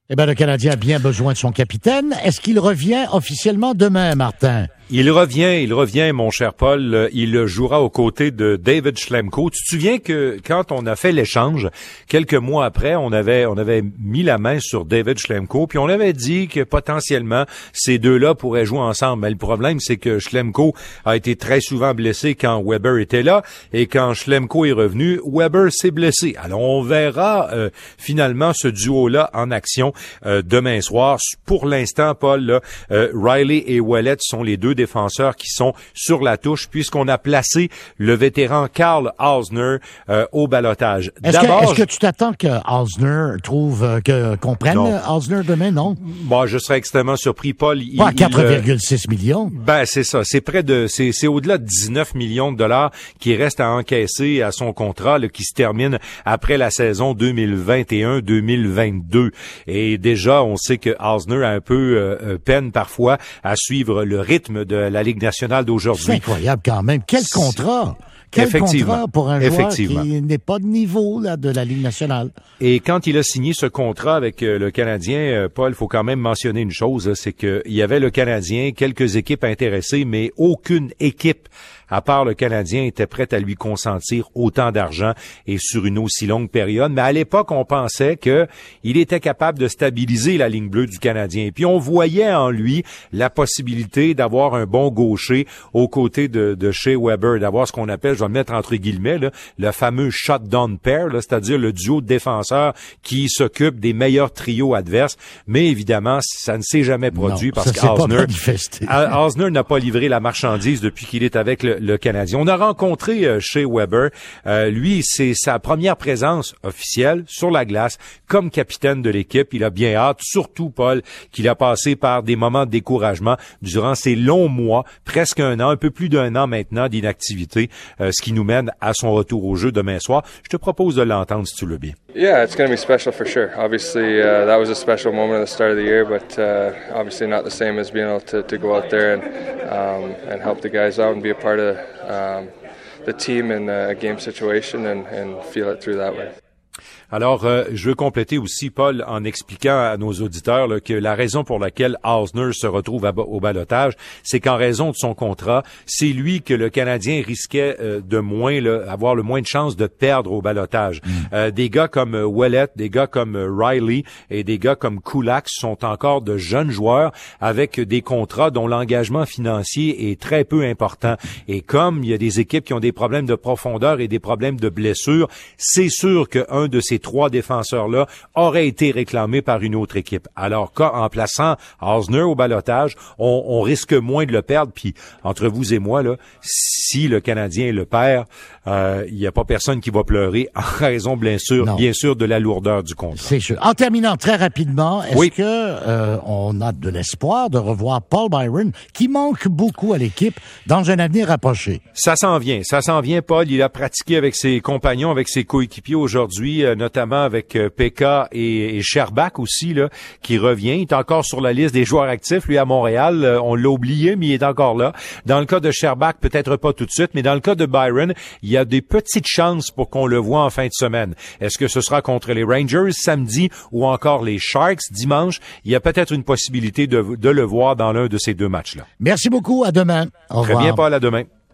Eh bien, le Canadien a bien besoin de son capitaine. Est-ce qu'il revient officiellement demain, Martin? Il revient, mon cher Paul. Il jouera aux côtés de David Schlemko. Tu te souviens que quand on a fait l'échange, quelques mois après, on avait mis la main sur David Schlemko, puis on avait dit que potentiellement ces deux-là pourraient jouer ensemble. Mais le problème, c'est que Schlemko a été très souvent blessé quand Weber était là, et quand Schlemko est revenu, Weber s'est blessé. Alors on verra finalement ce duo-là en action demain soir. Pour l'instant, Paul, là, Riley et Ouellet sont les deux défenseurs qui sont sur la touche, puisqu'on a placé le vétéran Karl Alzner au ballottage. Est-ce que tu t'attends que Alzner qu'on prenne Alzner demain, non? Bon, je serais extrêmement surpris, Paul. 4,6 millions. Ben, c'est ça. C'est au-delà de 19 millions de dollars qui restent à encaisser à son contrat, là, qui se termine après la saison 2021-2022. Et déjà, on sait que Alzner a un peu peine parfois à suivre le rythme de la Ligue nationale d'aujourd'hui. C'est incroyable quand même. Quel contrat! Quel contrat pour un joueur qui n'est pas de niveau là, de la Ligue nationale. Et quand il a signé ce contrat avec le Canadien, Paul, il faut quand même mentionner une chose, c'est qu'il y avait le Canadien, quelques équipes intéressées, mais aucune équipe à part le Canadien, était prête à lui consentir autant d'argent et sur une aussi longue période. Mais à l'époque, on pensait qu'il était capable de stabiliser la ligne bleue du Canadien. Et puis, on voyait en lui la possibilité d'avoir un bon gaucher aux côtés de Shea Weber, d'avoir ce qu'on appelle, je vais le mettre entre guillemets, là, le fameux shutdown pair, là, c'est-à-dire le duo de défenseurs qui s'occupe des meilleurs trios adverses. Mais évidemment, ça ne s'est jamais produit parce qu'Alzner n'a pas livré la marchandise depuis qu'il est avec le Canadien. On a rencontré Shea Weber. Lui, c'est sa première présence officielle sur la glace comme capitaine de l'équipe. Il a bien hâte, surtout, Paul, qu'il a passé par des moments de découragement durant ces longs mois, presque un an, un peu plus d'un an maintenant d'inactivité, ce qui nous mène à son retour au jeu demain soir. Je te propose de l'entendre si tu le veux bien. Yeah, it's going to be special for sure. Obviously, that was a special moment at the start of the year, but obviously not the same as being able to go out there and help the guys out and be a part of the team in a game situation and feel it through that way. Alors, je veux compléter aussi, Paul, en expliquant à nos auditeurs là, que la raison pour laquelle Alzner se retrouve au ballottage, c'est qu'en raison de son contrat, c'est lui que le Canadien risquait de moins, là, avoir le moins de chances de perdre au ballottage. Des gars comme Ouellet, des gars comme Riley et des gars comme Kulak sont encore de jeunes joueurs avec des contrats dont l'engagement financier est très peu important. Et comme il y a des équipes qui ont des problèmes de profondeur et des problèmes de blessure, c'est sûr qu'un de ces trois défenseurs-là auraient été réclamés par une autre équipe. Alors qu'en plaçant Alzner au ballottage, on risque moins de le perdre. Puis entre vous et moi, là, si le Canadien le perd, il n'y a pas personne qui va pleurer en raison, bien sûr, de la lourdeur du contrat. C'est sûr. En terminant très rapidement, est-ce que on a de l'espoir de revoir Paul Byron, qui manque beaucoup à l'équipe dans un avenir rapproché? Ça s'en vient, Paul. Il a pratiqué avec ses compagnons, avec ses coéquipiers aujourd'hui, notamment avec Pekka et Scherbak aussi, là, qui revient. Il est encore sur la liste des joueurs actifs, lui, à Montréal. On l'a oublié, mais il est encore là. Dans le cas de Scherbak, peut-être pas tout de suite, mais dans le cas de Byron, il y a des petites chances pour qu'on le voit en fin de semaine. Est-ce que ce sera contre les Rangers samedi ou encore les Sharks dimanche? Il y a peut-être une possibilité de le voir dans l'un de ces deux matchs-là. Merci beaucoup. À demain. Au revoir. Très bien, Paul. À demain.